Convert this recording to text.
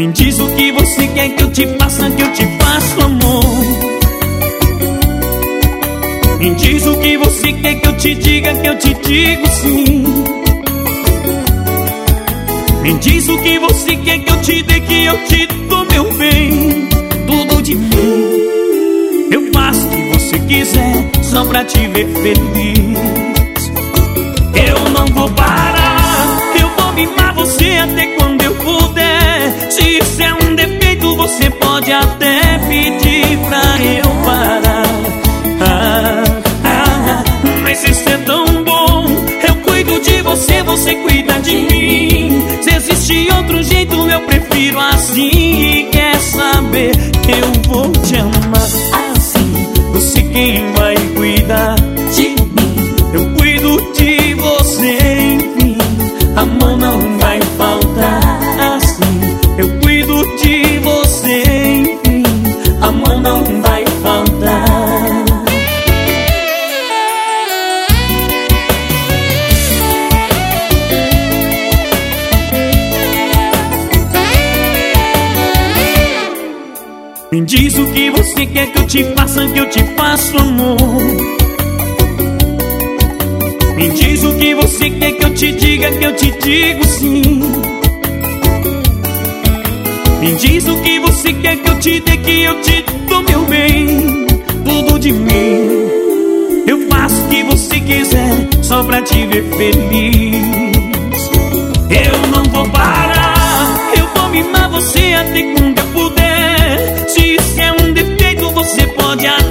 Me diz o que você quer que eu te faça, que eu te faço, amor. Me diz o que você quer que eu te diga, que eu te digo sim. Me diz o que você quer que eu te dê, que eu te dou, meu bem. Tudo de mim eu faço o que você quiser, só pra te ver feliz. Eu não vou parar, eu vou mimar você até quando eu puder. Se isso é um defeito, você pode até pedir pra eu parar. Mas isso é tão bom. Eu cuido de você, você cuida de mim. Se existe outro jeito, eu prefiro assim. E quer saber, eu vou te amar assim. Você quem vai cuidar de mim. Eu cuido de você, enfim. Amor não vai faltar assim. Eu cuido de você, enfim. Amor não vai faltar. Me diz o que você quer que eu te faça, que eu te faço, amor. Me diz o que você quer que eu te diga, que eu te digo sim. Me diz o que você quer que eu te dê, que eu te dou, meu bem. Tudo de mim eu faço o que você quiser, só pra te ver feliz. Eu não vou parar, eu vou mimar você até quando eu puder. Se isso é um defeito, você pode